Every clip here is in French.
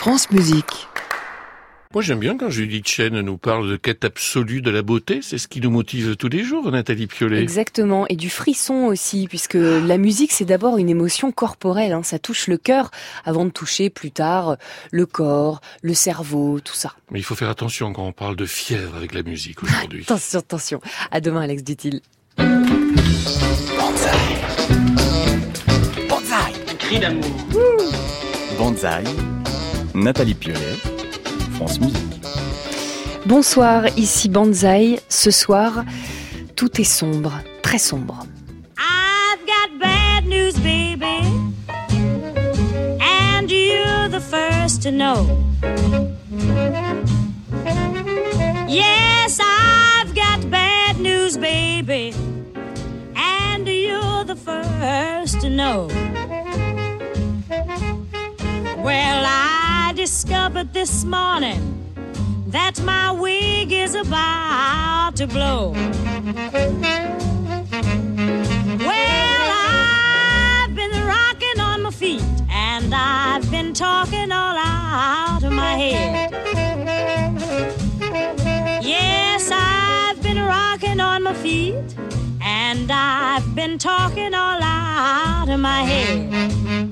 France Musique. Moi, j'aime bien quand Judith Chen nous parle de quête absolue de la beauté. C'est ce qui nous motive tous les jours, Nathalie Piolet. Exactement. Et du frisson aussi, puisque la musique, c'est d'abord une émotion corporelle. Ça touche le cœur avant de toucher plus tard le corps, le cerveau, tout ça. Mais il faut faire attention quand on parle de fièvre avec la musique aujourd'hui. Attention. À demain, Alex dit-il. Banzai. Un cri d'amour. Banzai, Nathalie Piolet, France Musique. Bonsoir, ici Banzai. Ce soir, tout est sombre, très sombre. I've got bad news, baby, and you're the first to know. Yes, I've got bad news, baby, and you're the first to know. Well, I discovered this morning that my wig is about to blow. Well, I've been rocking on my feet and I've been talking all out of my head. Yes, I've been rocking on my feet and I've been talking all out of my head.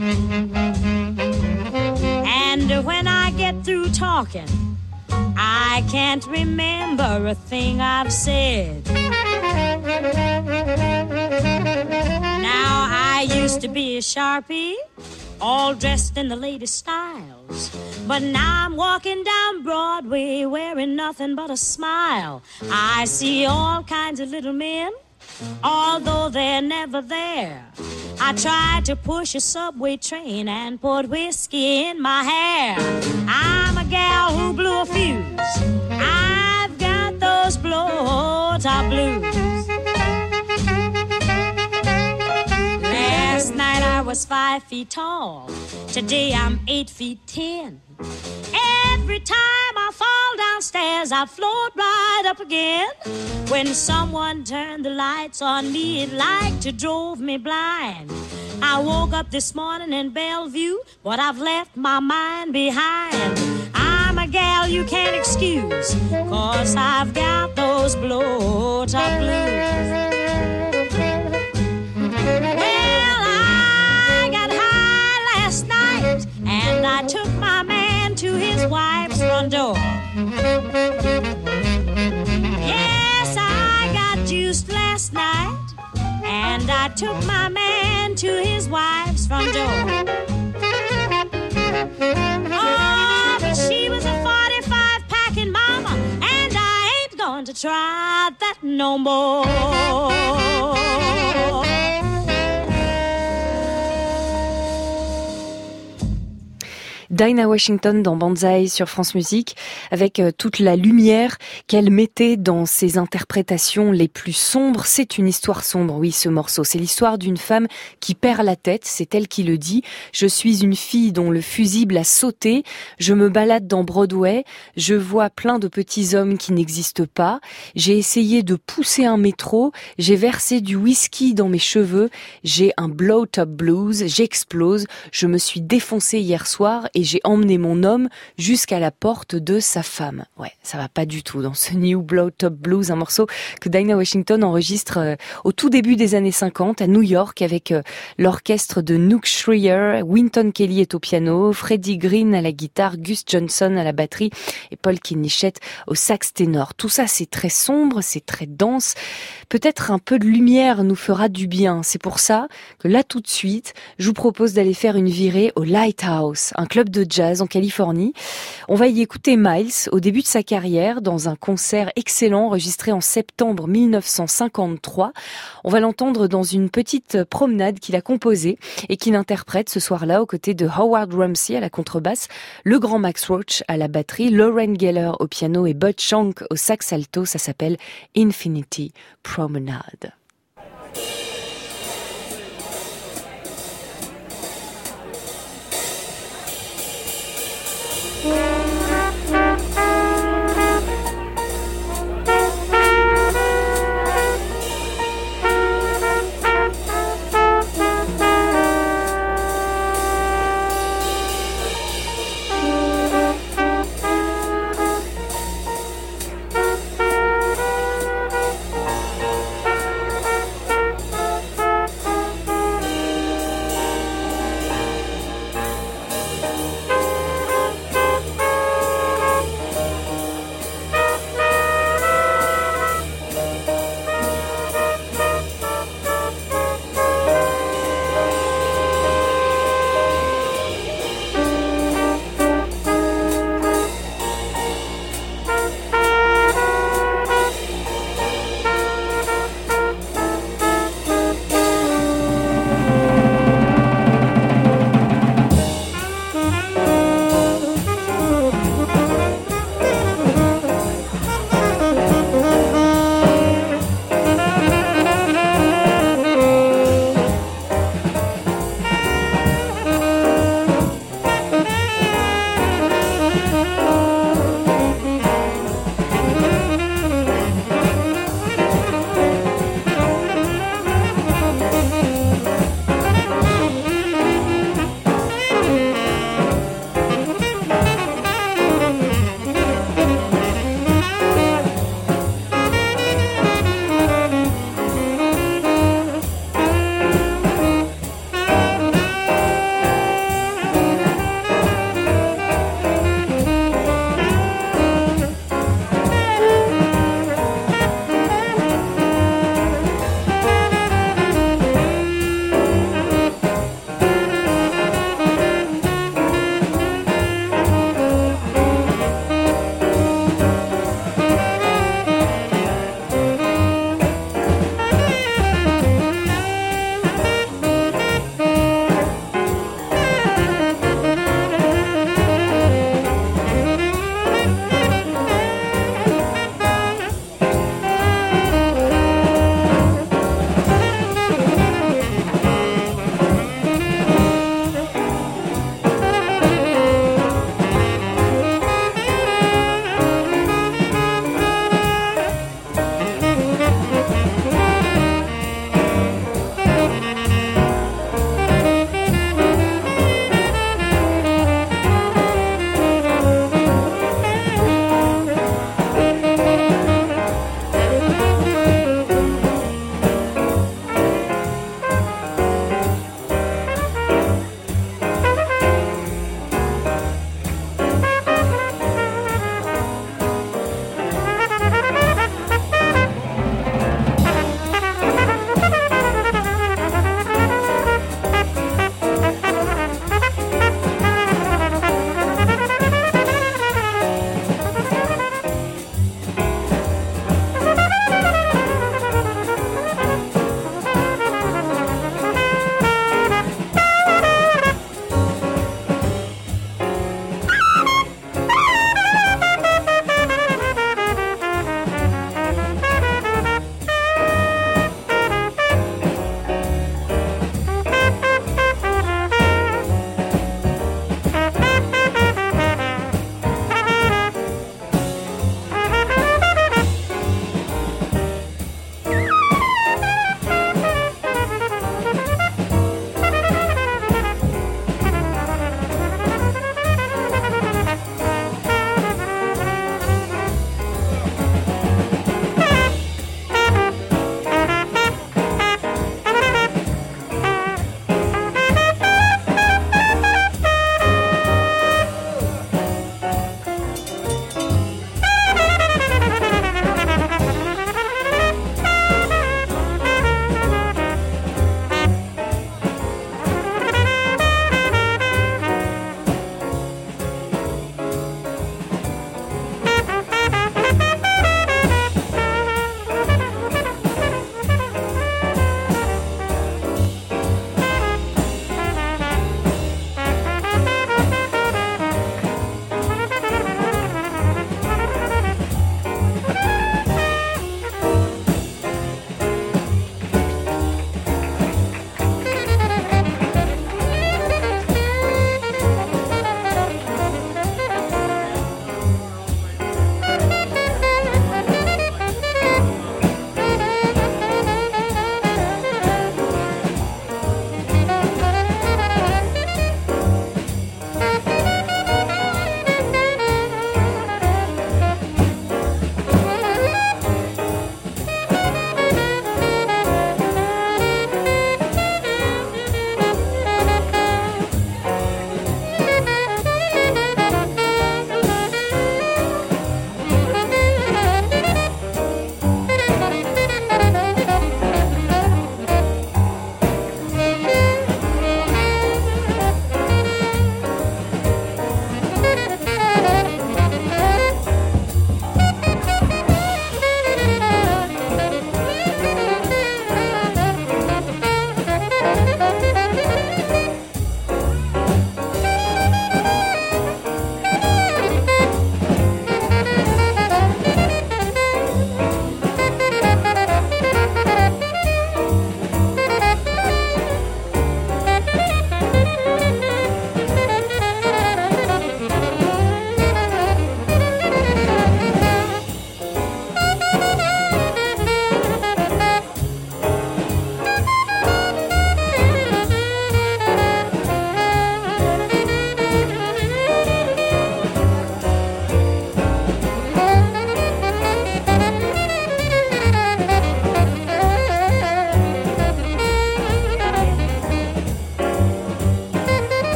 And when I get through talking, I can't remember a thing I've said. Now, I used to be a Sharpie, all dressed in the latest styles. But now I'm walking down Broadway wearing nothing but a smile. I see all kinds of little men, although they're never there. I tried to push a subway train and put whiskey in my hair. I'm a gal who blew a fuse. I've got those blow-top blues. Last night I was 5 feet tall. Today I'm 8 feet 10. Every time I fall downstairs, I float right up again. When someone turned the lights on me, it like to drove me blind. I woke up this morning in Bellevue, but I've left my mind behind. I'm a gal you can't excuse, 'cause I've got those blow-top blues. Well, I got high last night, and I took my man to his wife's front door. Yes, I got juiced last night, and I took my man to his wife's front door. Oh, but she was a 45 packing mama, and I ain't going to try that no more. Dinah Washington dans Banzai sur France Musique, avec toute la lumière qu'elle mettait dans ses interprétations les plus sombres. C'est une histoire sombre, oui, ce morceau. C'est l'histoire d'une femme qui perd la tête, c'est elle qui le dit. Je suis une fille dont le fusible a sauté. Je me balade dans Broadway. Je vois plein de petits hommes qui n'existent pas. J'ai essayé de pousser un métro. J'ai versé du whisky dans mes cheveux. J'ai un blow-top blues. J'explose. Je me suis défoncée hier soir et j'ai emmené mon homme jusqu'à la porte de sa femme. Ouais, ça va pas du tout dans ce New Blow-Top Blues, un morceau que Dinah Washington enregistre au tout début des années 50 à New York avec l'orchestre de Nook Schreier. Wynton Kelly est au piano, Freddie Green à la guitare, Gus Johnson à la batterie et Paul Knichett au sax ténor. Tout ça, c'est très sombre, c'est très dense. Peut-être un peu de lumière nous fera du bien. C'est pour ça que là, tout de suite, je vous propose d'aller faire une virée au Lighthouse, un club de jazz en Californie. On va y écouter Miles au début de sa carrière dans un concert excellent enregistré en septembre 1953. On va l'entendre dans une petite promenade qu'il a composée et qu'il interprète ce soir-là aux côtés de Howard Rumsey à la contrebasse, le grand Max Roach à la batterie, Lauren Geller au piano et Bud Shank au sax alto. Ça s'appelle Infinity Promenade.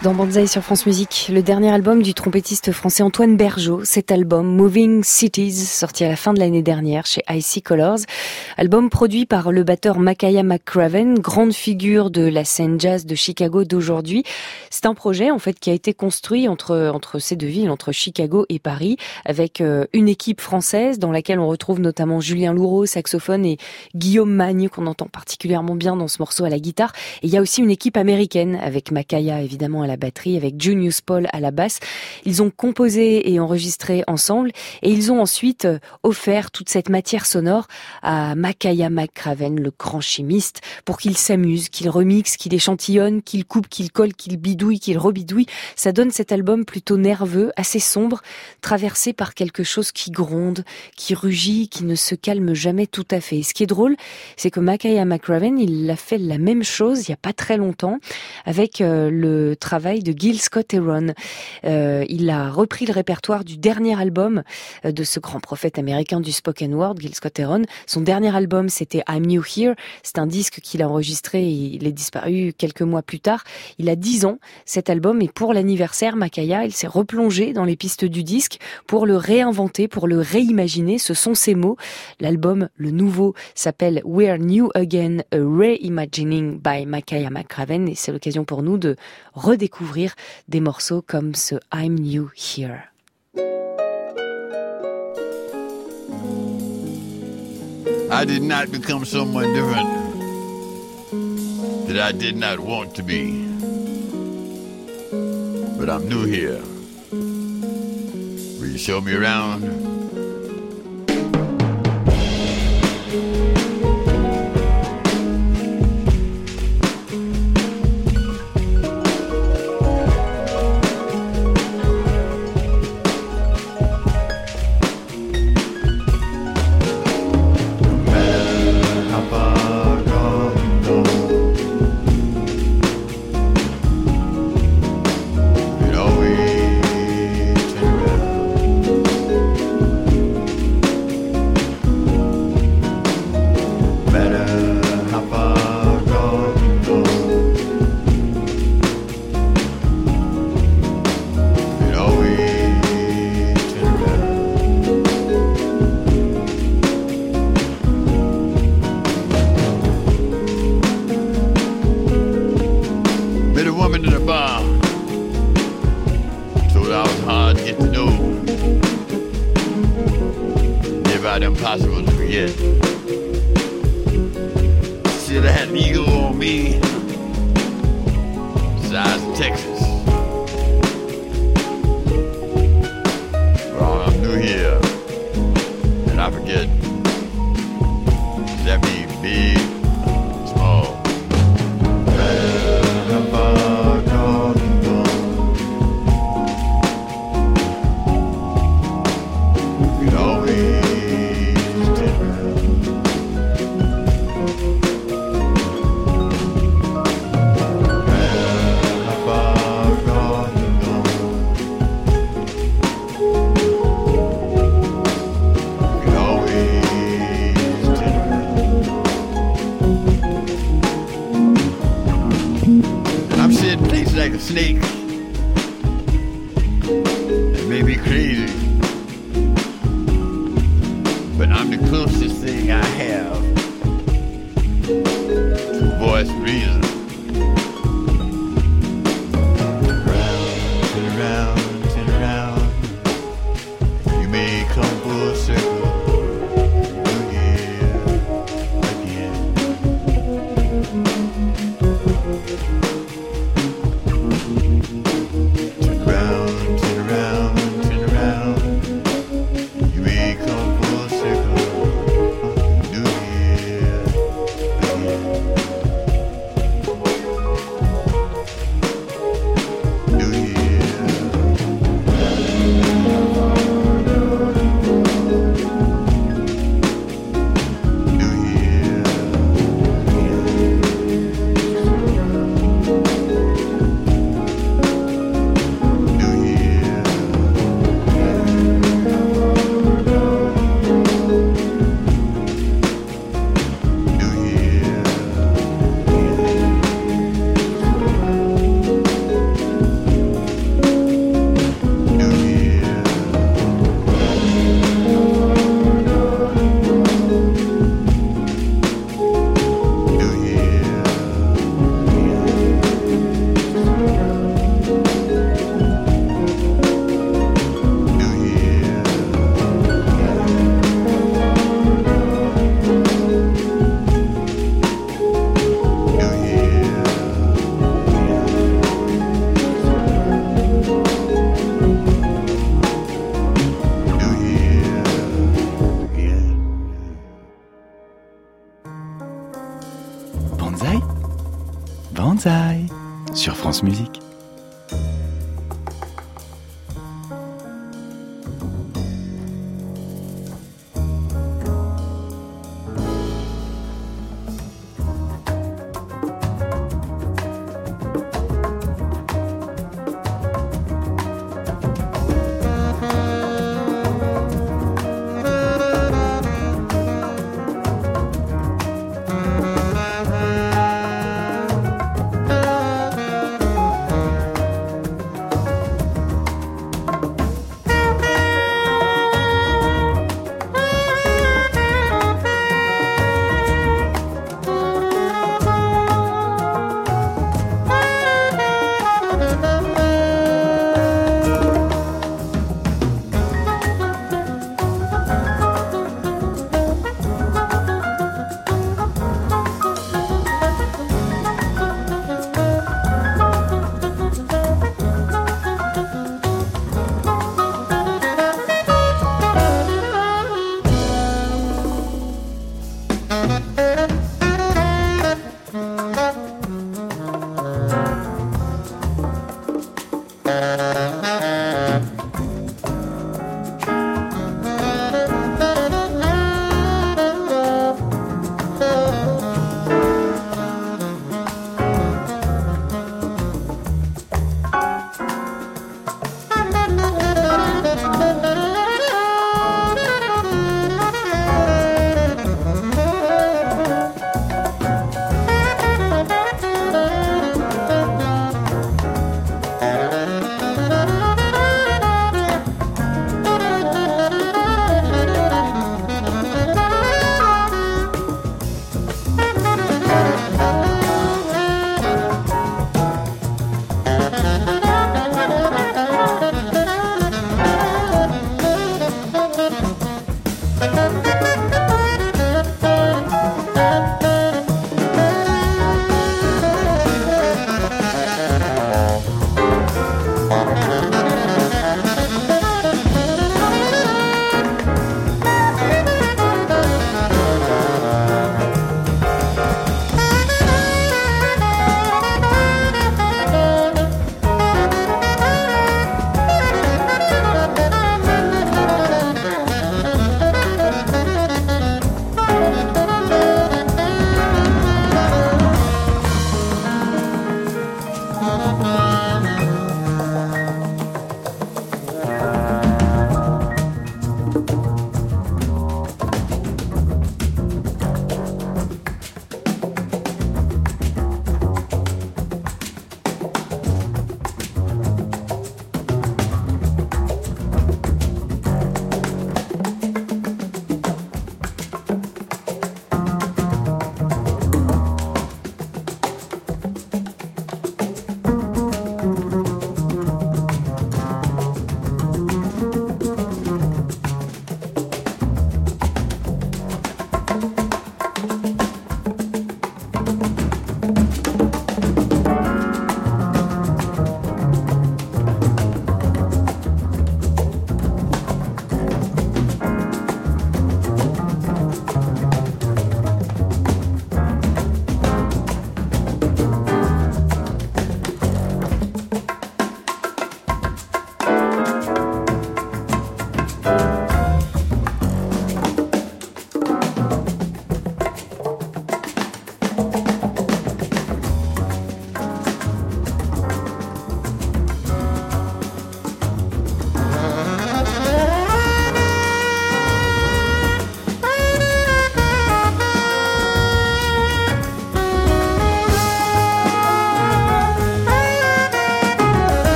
Dans Banzai sur France Musique, le dernier album du trompettiste français Antoine Bergeaud, cet album Moving Cities, sorti à la fin de l'année dernière chez IC Colors. Album produit par le batteur Makaya McCraven, grande figure de la scène jazz de Chicago d'aujourd'hui. C'est un projet en fait qui a été construit entre ces deux villes, entre Chicago et Paris, avec une équipe française dans laquelle on retrouve notamment Julien Louraud, saxophone, et Guillaume Magne, qu'on entend particulièrement bien dans ce morceau à la guitare. Et il y a aussi une équipe américaine avec Makaya évidemment à la batterie, avec Junius Paul à la basse. Ils ont composé et enregistré ensemble et ils ont ensuite offert toute cette matière sonore à Makaya McCraven, le grand chimiste, pour qu'il s'amuse, qu'il remixe, qu'il échantillonne, qu'il coupe, qu'il colle, qu'il bidouille, qu'il rebidouille. Ça donne cet album plutôt nerveux, assez sombre, traversé par quelque chose qui gronde, qui rugit, qui ne se calme jamais tout à fait. Et ce qui est drôle, c'est que Makaya McCraven, il a fait la même chose il y a pas très longtemps avec le travail de Gil Scott-Heron. Il a repris le répertoire du dernier album de ce grand prophète américain du spoken word, Gil Scott-Heron. Son dernier album, c'était I'm New Here. C'est un disque qu'il a enregistré et il est disparu quelques mois plus tard. Il a 10 ans, cet album, et pour l'anniversaire, Makaya, il s'est replongé dans les pistes du disque pour le réinventer, pour le réimaginer. Ce sont ses mots. L'album, le nouveau, s'appelle We're New Again, a Reimagining by Makaya McCraven, et c'est l'occasion pour nous de redécouvrir des morceaux comme ce I'm New Here. I did not become someone different that I did not want to be. But I'm new here. Will you show me around? Impossible to forget. Should have had an eagle on me, size of Texas. Well, I'm new here, and I forget. Does that mean big, small? You know me. Like a snake, it may be crazy, but I'm the closest thing I have to voice reason. Turn around, you may come full circle again. Turn around, you may come full circle, new year again. New year. Bonsaï sur France Musique.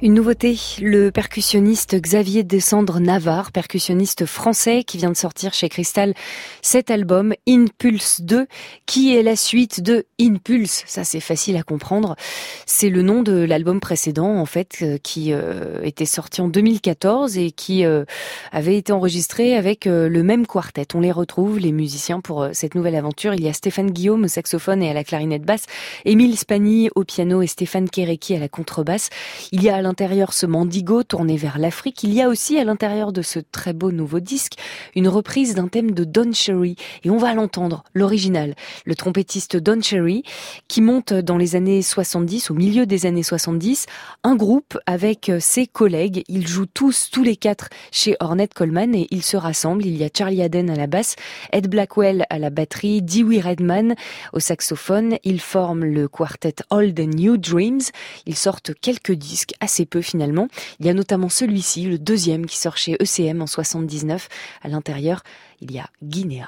Une nouveauté, le percussionniste Xavier Descendre-Navarre, percussionniste français qui vient de sortir chez Cristal cet album Impulse 2, qui est la suite de Impulse. Ça, c'est facile à comprendre. C'est le nom de l'album précédent, en fait, qui était sorti en 2014 et qui avait été enregistré avec le même quartet. On les retrouve, les musiciens, pour cette nouvelle aventure. Il y a Stéphane Guillaume au saxophone et à la clarinette basse, Émile Spagny au piano et Stéphane Kéréki à la contrebasse. Il y a à l'intérieur ce Mandigo tourné vers l'Afrique. Il y a aussi à l'intérieur de ce très beau nouveau disque une reprise d'un thème de Don Cherry. Et on va l'entendre, l'original. Le trompettiste Don Cherry qui monte dans les années 70, au milieu des années 70, un groupe avec ses collègues. Ils jouent tous les quatre chez Ornette Coleman et ils se rassemblent. Il y a Charlie Haden à la basse, Ed Blackwell à la batterie, Dewey Redman au saxophone. Ils forment le quartet Old and New Dreams. Ils sortent quelques disques, assez peu finalement. Il y a notamment celui-ci, le deuxième qui sort chez ECM en 79. À l'intérieur, il y a Guinea.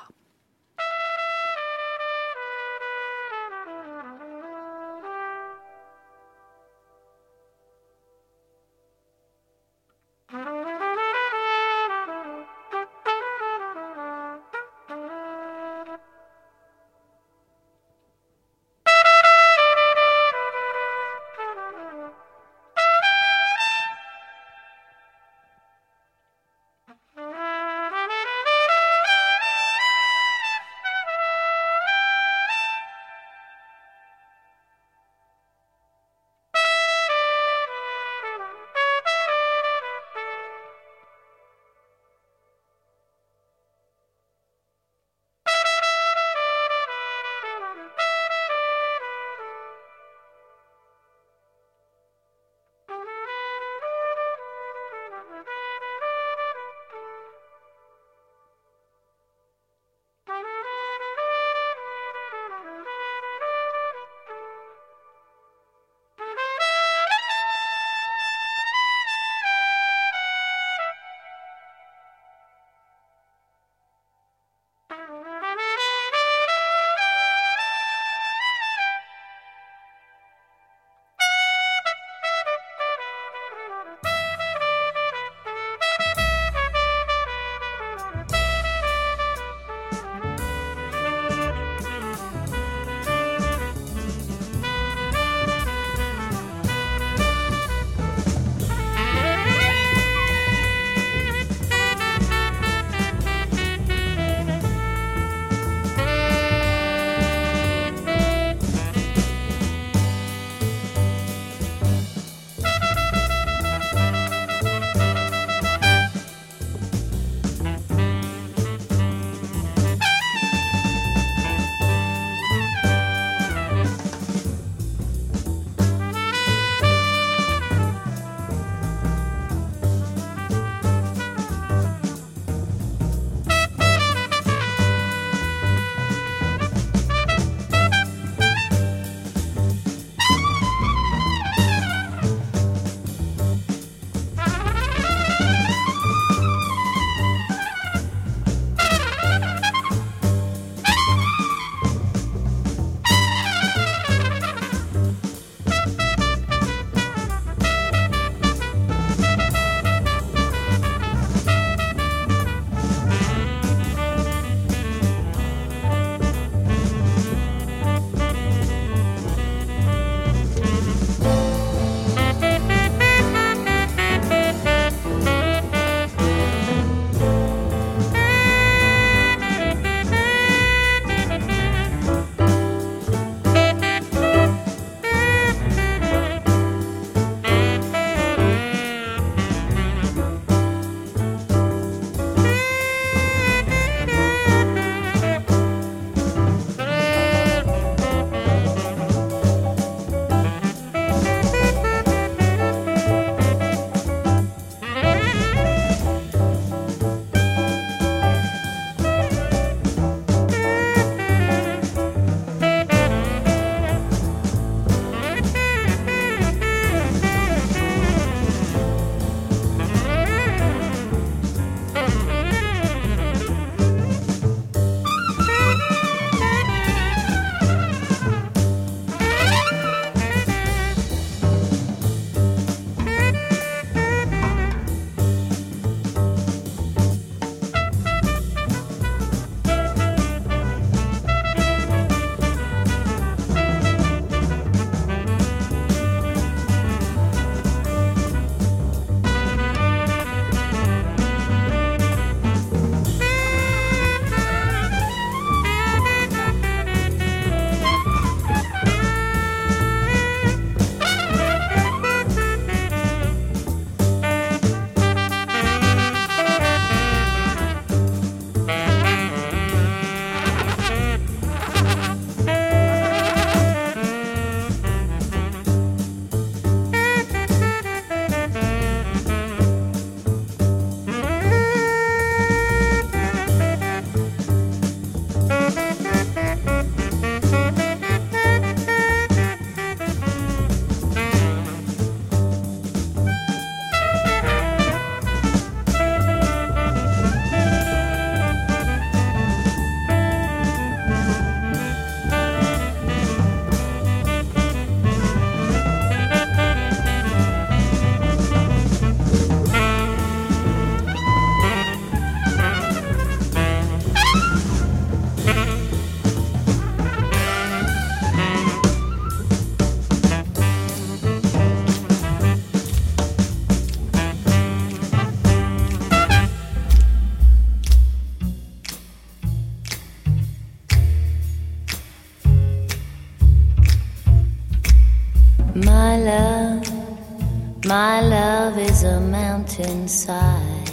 My love is a mountainside,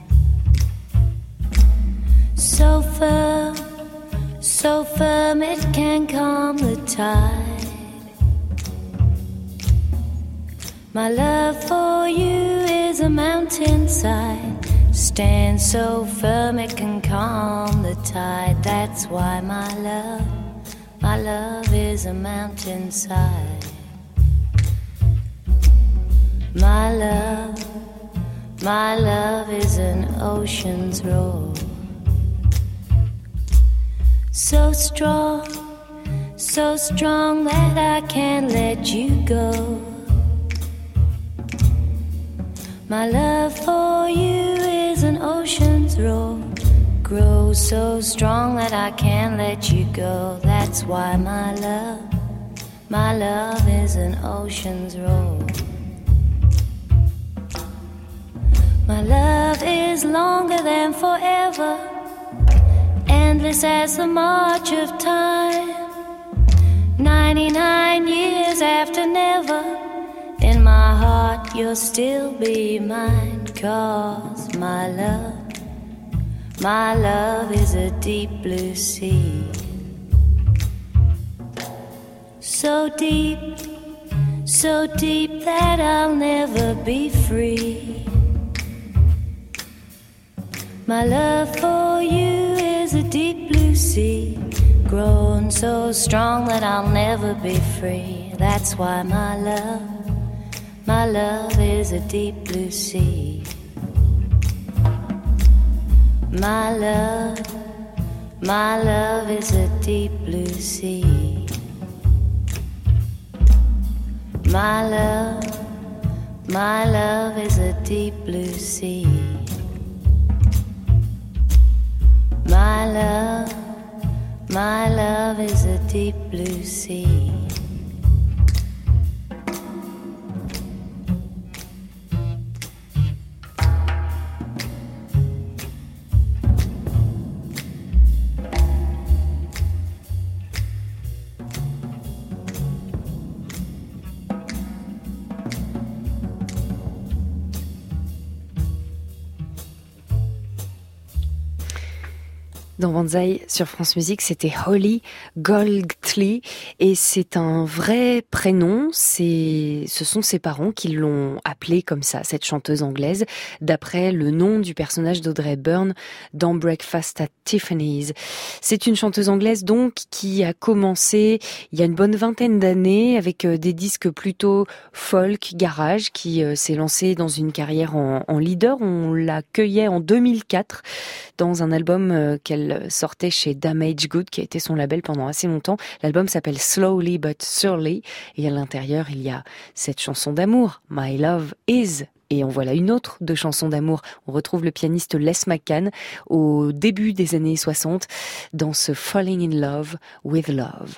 so firm it can calm the tide. My love for you is a mountainside, stands so firm it can calm the tide. That's why my love is a mountainside. My love is an ocean's roar, so strong that I can't let you go. My love for you is an ocean's roar, grows so strong that I can't let you go. That's why my love is an ocean's roar. My love is longer than forever, endless as the march of time. 99 years after never, in my heart you'll still be mine. 'Cause my love is a deep blue sea, so deep that I'll never be free. My love for you is a deep blue sea, grown so strong that I'll never be free. That's why my love is a deep blue sea. My love is a deep blue sea. My love is a deep blue sea. My love is a deep blue sea. Dans Banzai sur France Musique, c'était Holly Golightly et c'est un vrai prénom. Ce sont ses parents qui l'ont appelée comme ça, cette chanteuse anglaise, d'après le nom du personnage d'Audrey Hepburn dans Breakfast at Tiffany's. C'est une chanteuse anglaise donc qui a commencé il y a une bonne vingtaine d'années avec des disques plutôt folk, garage, qui s'est lancée dans une carrière en leader. On l'accueillait en 2004 dans un album qu'elle sortait chez Damage Good, qui a été son label pendant assez longtemps. L'album s'appelle Slowly But Surely, et à l'intérieur, il y a cette chanson d'amour, My Love Is. Et en voilà une autre de chansons d'amour. On retrouve le pianiste Les McCann au début des années 60 dans ce Falling in Love with Love.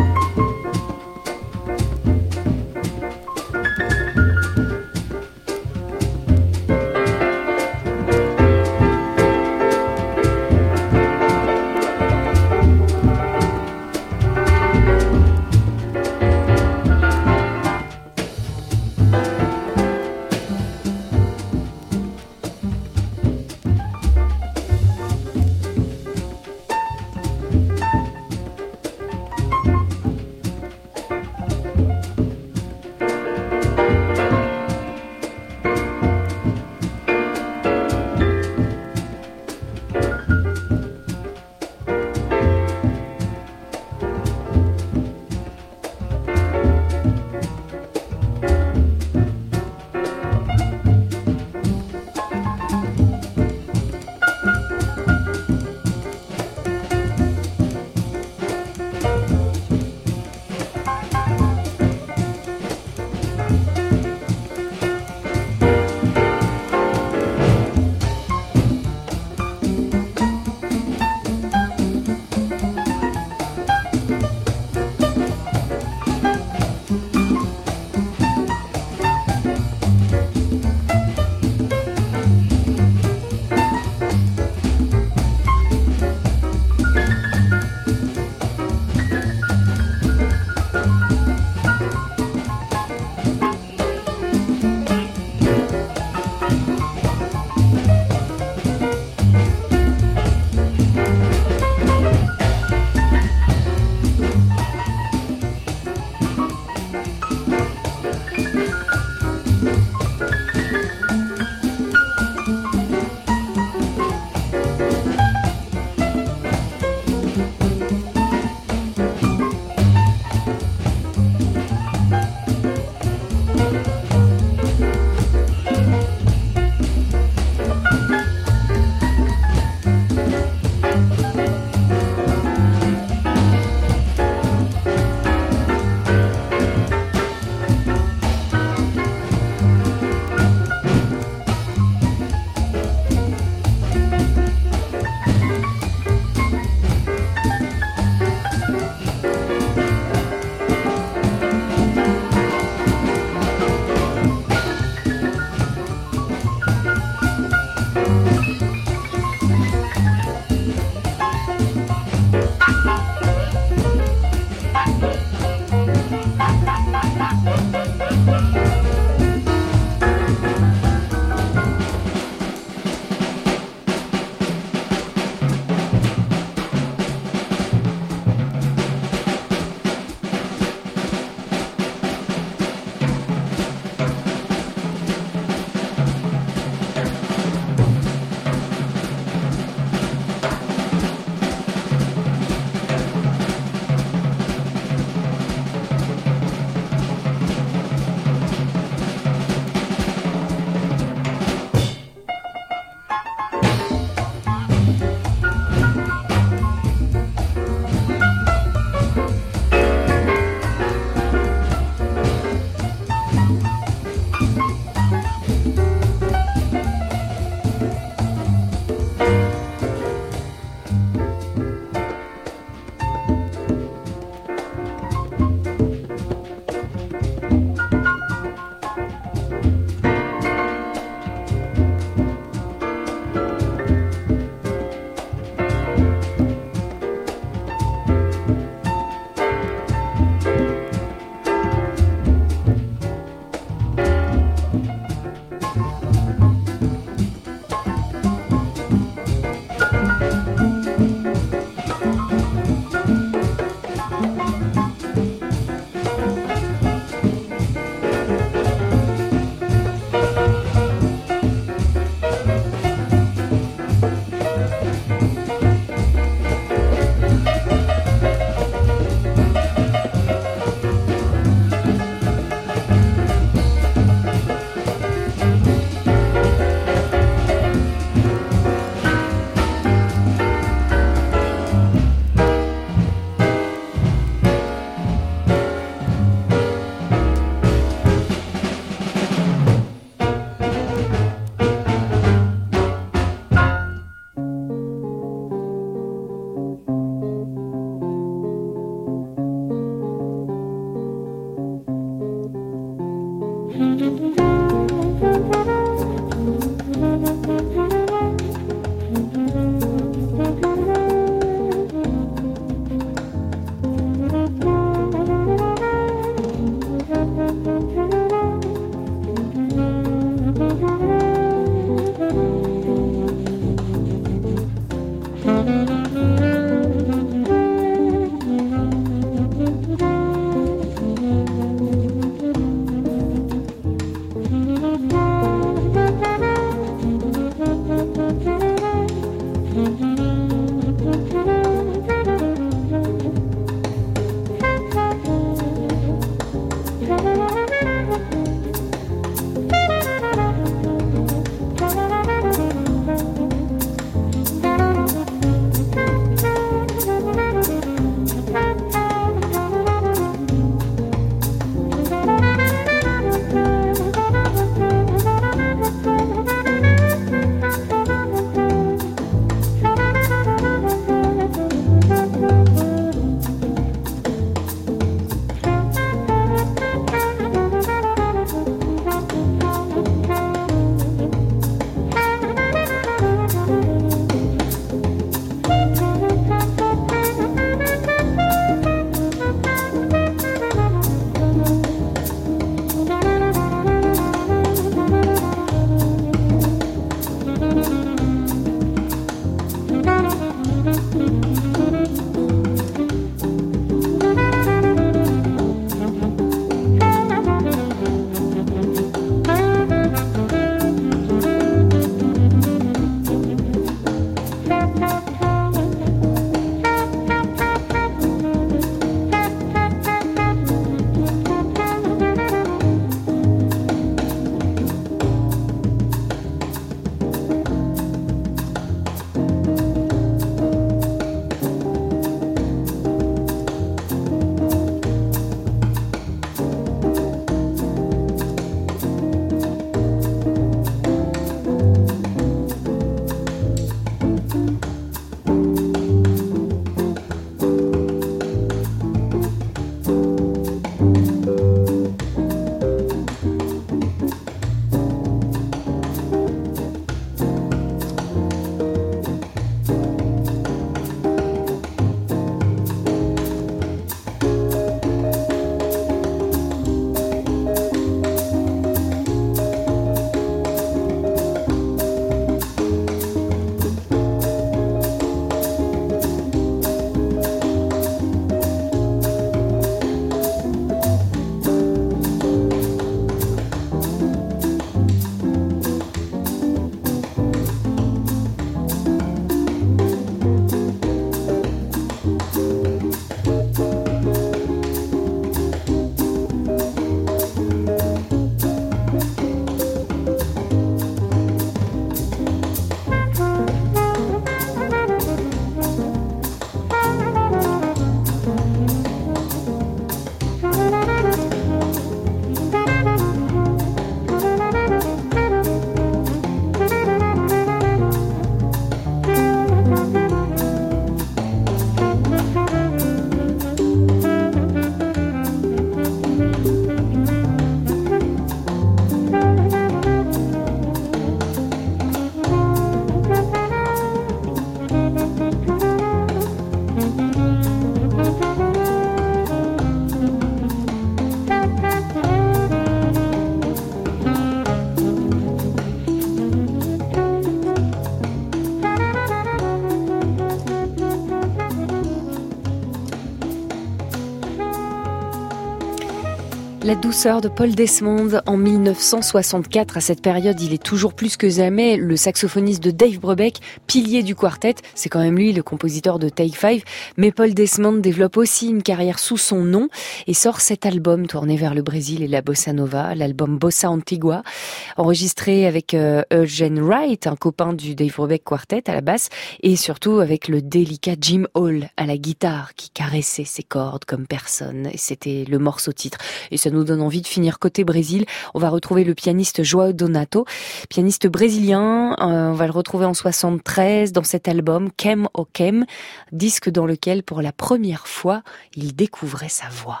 La douceur de Paul Desmond en 1964. À cette période, il est toujours plus que jamais le saxophoniste de Dave Brubeck, pilier du quartet. C'est quand même lui le compositeur de Take 5. Mais Paul Desmond développe aussi une carrière sous son nom et sort cet album tourné vers le Brésil et la bossa nova, l'album Bossa Antigua, enregistré avec Eugene Wright, un copain du Dave Brubeck Quartet à la basse, et surtout avec le délicat Jim Hall à la guitare qui caressait ses cordes comme personne. Et c'était le morceau titre. Et ça nous donne envie de finir côté Brésil. On va retrouver le pianiste João Donato, pianiste brésilien. On va le retrouver en 73 dans cet album Kem o Kem, disque dans lequel pour la première fois il découvrait sa voix.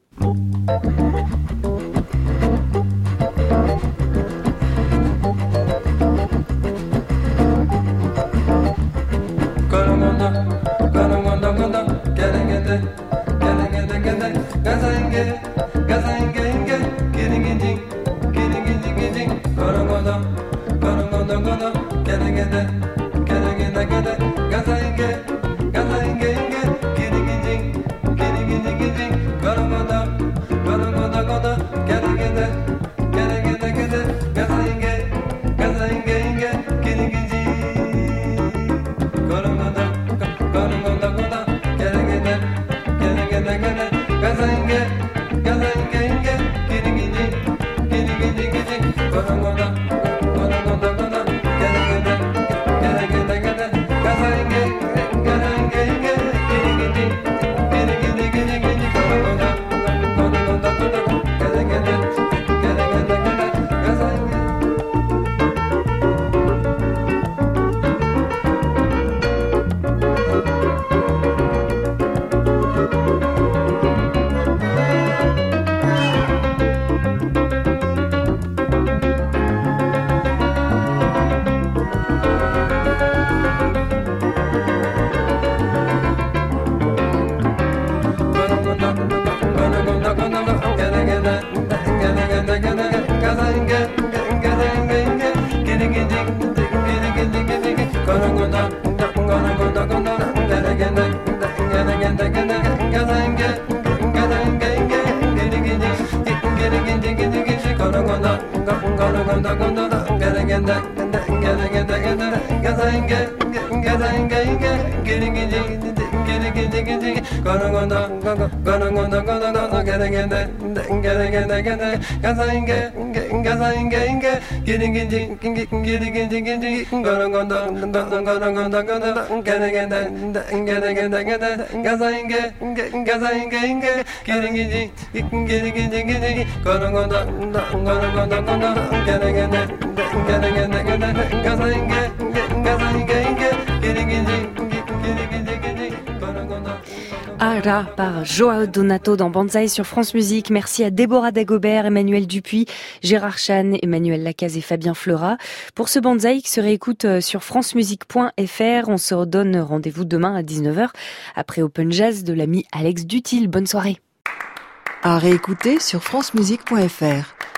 Ara par João Donato dans Banzai sur France Musique. Merci à Déborah Dagobert, Emmanuel Dupuis, Gérard Chan, Emmanuel Lacaze et Fabien Fleurat. Pour ce Banzai qui se réécoute sur francemusique.fr, on se redonne rendez-vous demain à 19h après Open Jazz de l'ami Alex Dutil. Bonne soirée. À réécouter sur francemusique.fr.